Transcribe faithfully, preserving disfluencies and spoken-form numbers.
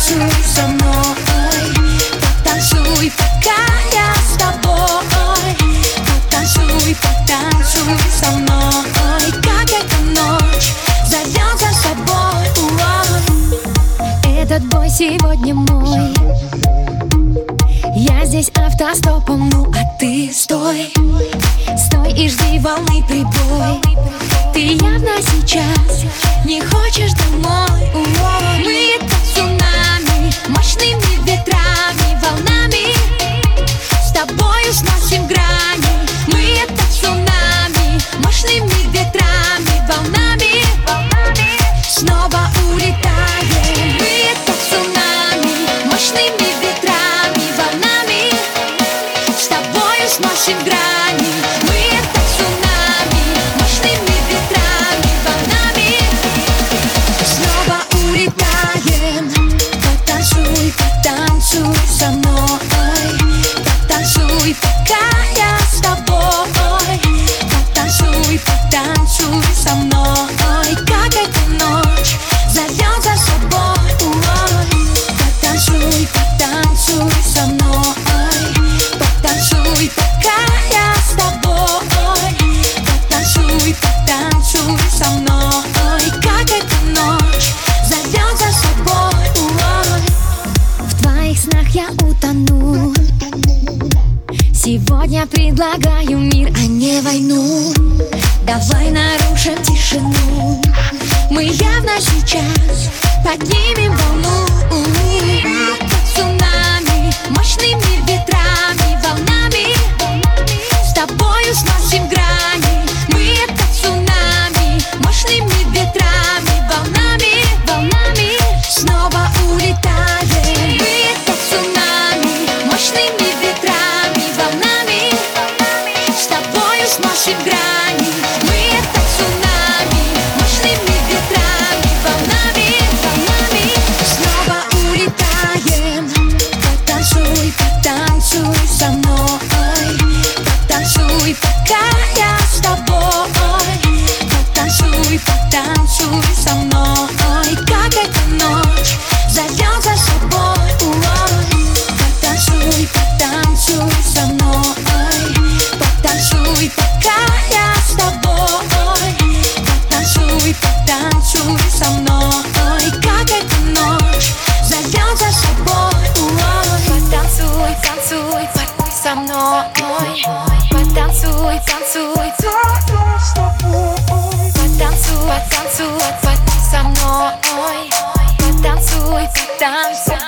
потанцуй со мной, потанцуй, пока я с тобой. Потанцуй, потанцуй со мной, как эта ночь зовет за собой. Этот бой сегодня мой. Я здесь автостопом, ну а ты стой. Стой и жди волны прибой. Ты явно сейчас не хочешь домой. Мы это цунами, мощными ветрами, волнами. С тобою сносим грани. Мы это цунами, мощными ветрами, волнами. Снова улетаем. Мы это цунами, мощными ветрами, волнами. С тобою сносим грани. Мы это цунами, мощными ветрами, волнами. Снова улетаем. Потанцуй, потанцуй со мной. Потанцуй, пока я с тобой. Потанцуй, потанцуй со мной, как эта ночь зовет за собой. Потанцуй, потанцуй со мной. Потанцуй, пока я с тобой. Потанцуй, потанцуй со мной, как эта ночь зовет за собой. В твоих снах я утону. Сегодня предлагаю мир, а не войну. Давай нарушим тишину. Мы явно сейчас поднимем волну. Как цунами, мощными ветрами, волнами. С тобою сносим грани. Мы это цунами, мощными ветрами, волнами, волнами. Снова улетаем. Мы это цунами, мощными ветрами, волнами. С тобою сносим грани. Мы это цунами, мощными ветрами, волнами, волнами. Снова улетаем. Потанцуй, потанцуй со мной. Потанцуй, пока я с тобой. Потанцуй, потанцуй со мной, как эта ночь зовет за собой. Потанцуй, потанцуй со мной. Потанцуй, пока я с тобой. Потанцуй, потанцуй со мной, как эта ночь зовет за собой. Потанцуй, танцуй, танцуй со мной. Потанцуй, танцуй, потанцуй, потанцуй, потанцуй со мной. Потанцуй, потанцуй.